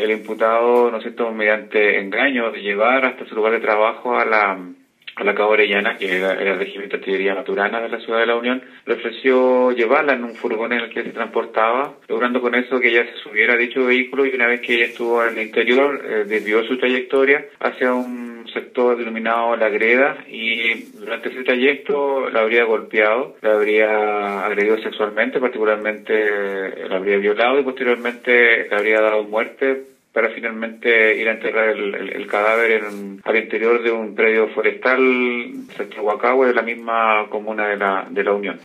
el imputado, ¿no es cierto?, mediante engaño, de llevar hasta su lugar de trabajo a la Cabo Orellana, que era el regimiento de artillería Maturana de la ciudad de La Unión, le ofreció llevarla en un furgón en el que se transportaba, logrando con eso que ella se subiera a dicho vehículo, y una vez que ella estuvo en el interior, desvió su trayectoria hacia un sector denominado La Greda, y durante ese trayecto la habría golpeado, la habría agredido sexualmente, particularmente la habría violado, y posteriormente le habría dado muerte, para finalmente ir a enterrar el cadáver al interior de un predio forestal, sector Huacahue, de la misma comuna de la Unión.